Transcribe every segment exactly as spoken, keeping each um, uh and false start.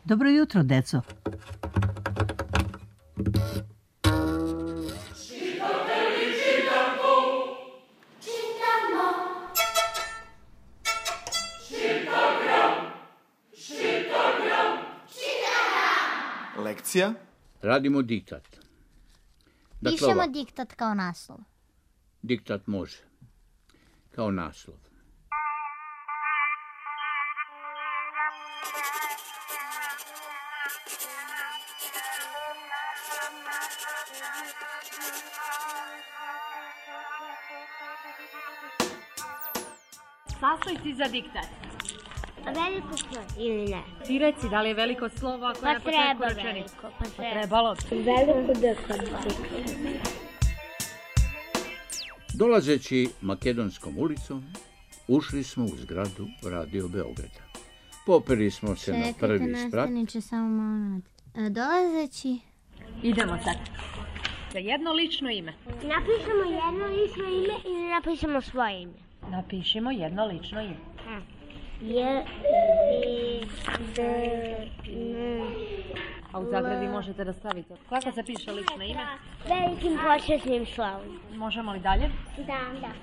Dobro jutro, deco. Lekcija? Radimo diktat. Dakle, Pišemo ovako. diktat kao naslov. Diktat može. Kao naslov. Sastojci za diktat. Veliko slovo ili ne? Ti reci da li je veliko slovo ako je na početku rečenice. veliko, pa treba. Trebalo bi. Veliko diktat. Dolazeći Makedonskom ulicom, ušli smo u zgradu Radio Beograda. Popeli smo se na prvi sprat. Čekajte, nastavniče, samo malo. E, Dolazeći... Idemo sad. Za jedno lično ime. Napišemo jedno lično ime ili napišemo svoje ime? Napišimo jedno lično ime. Je, i, d, n... A u zagradi možete da stavite. Kako se piše lično ime? Velikim početnim slovom. Možemo li dalje? Da, da.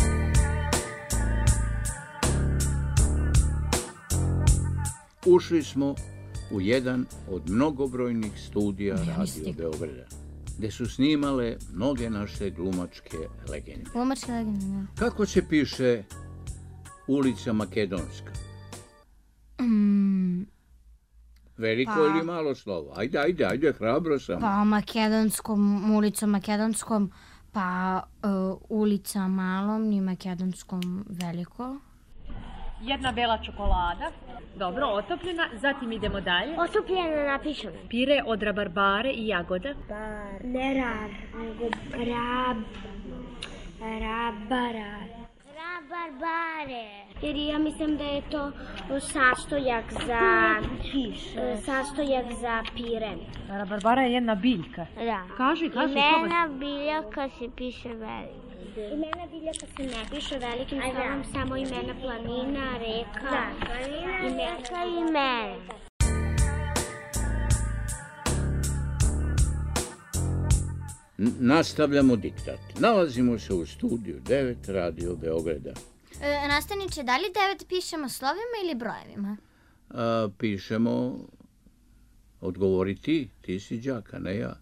Ušli smo u jedan od mnogobrojnih studija Radio Beograda, gde su snimale mnoge naše glumačke legende. Glumačka legenda, da. Kako se piše ulica Makedonska? Mm, Veliko Pa- ili malo slovo? Ajde, ajde, ajde, hrabro sam. pa makedonskom, ulicom makedonskom, pa uh, ulica malom i makedonskom veliko. Jedna bela čokolada. Dobro, otopljena. Zatim idemo dalje. Otopljeno napišemo. Pire od rabarbare i jagoda. Bar. Ne rar, nego rab... Rabarar. Rabarbare. Jer ja mislim da je to sastojak za... e, Sastojak za pire. Rabarbara je jedna biljka. Da. Kaži, kaži, Imena biljaka se piše velikim. Imena biljaka se ne piše velikim slovom, samo imena planina, reka, da, planina, reka i imena. N- Nastavljamo diktat. Nalazimo se u studiju devet Radio Beograda. E, nastavniče, da li devet pišemo slovima ili brojevima? A, pišemo, odgovori ti, ti si đak, a ne ja.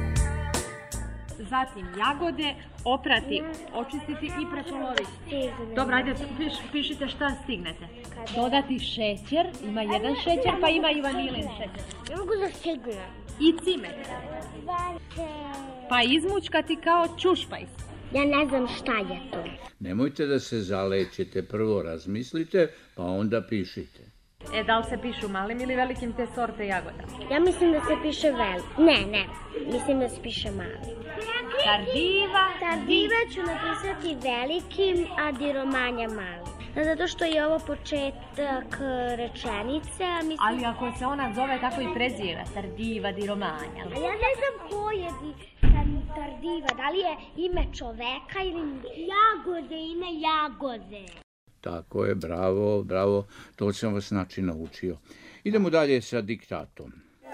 Zatim jagode, oprati, očistiti i prepoloviti. Dobro, ajde, piš, pišite šta stignete. Dodati šećer, ima jedan šećer, pa ima i vanilin šećer. Ne mogu da stignem. I cimet. Pa izmućkati kao čušpajs. Ja ne znam šta je to. Nemojte da se zalećete, prvo razmislite, pa onda pišite. E, da li se pišu malim ili velikim te sorte jagoda? Ja mislim da se piše velik. Ne, ne. Mislim da se piše mali. Tardiva. Tardiva ću napisati velikim, a diromanja mali. Zato što je ovo početak rečenice, a mislim... Ali ako se ona zove tako i preziva, tardiva di romanja. A ja ne znam ko je di, tam, tardiva, da li je ime čoveka ili jagode, ime jagode. Tako je, bravo, bravo, to sam vas znači naučio. Idemo dalje sa diktatom.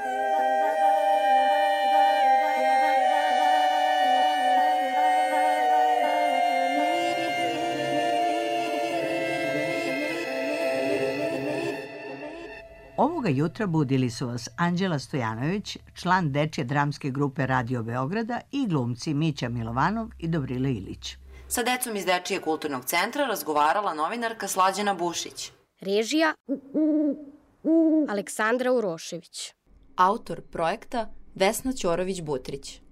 Ovoga jutra budili su vas Anđela Stojanović, član dečje dramske grupe Radio Beograda i glumci Mića Milovanov i Dobrila Ilić. Sa decom iz Dečijeg kulturnog centra razgovarala novinarka Slađana Bušić. Režija Aleksandra Urošević. Autor projekta Vesna Ćorović-Butrić.